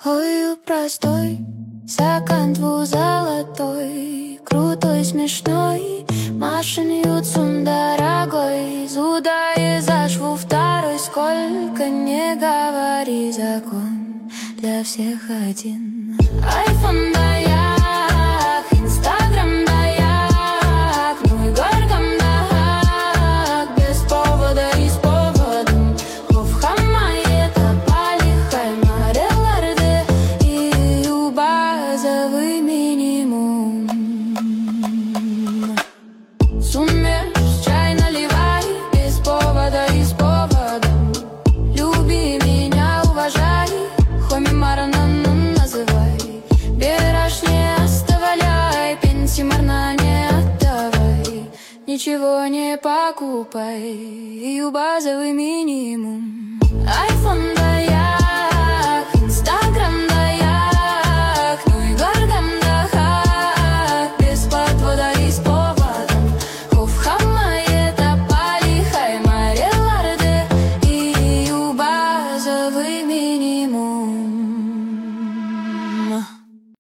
Ой, простой, стакан твой золотой, крутой, смешной, Машин Юцун дорогой, Зуда и зашву второй, сколько не говори, закон для всех один. Айфон даяк, Инстаграм даяк, ну и горгам даяк, без повода и с поводом. Ховхама это палихай, мареларды и базовый минимум. Суммешь, чай наливай, без повода и с поводом. Люби меня, уважай, хоми маранан называй. Берешь, не оставляй, пенсимарна не отдавай. Ничего не покупай, и базовый минимум. Айфон даяк, Инстаграм даяк, ну и горгам даяк, без подвода и с поводом. Ховхама это палихай, мареларды и базовый минимум.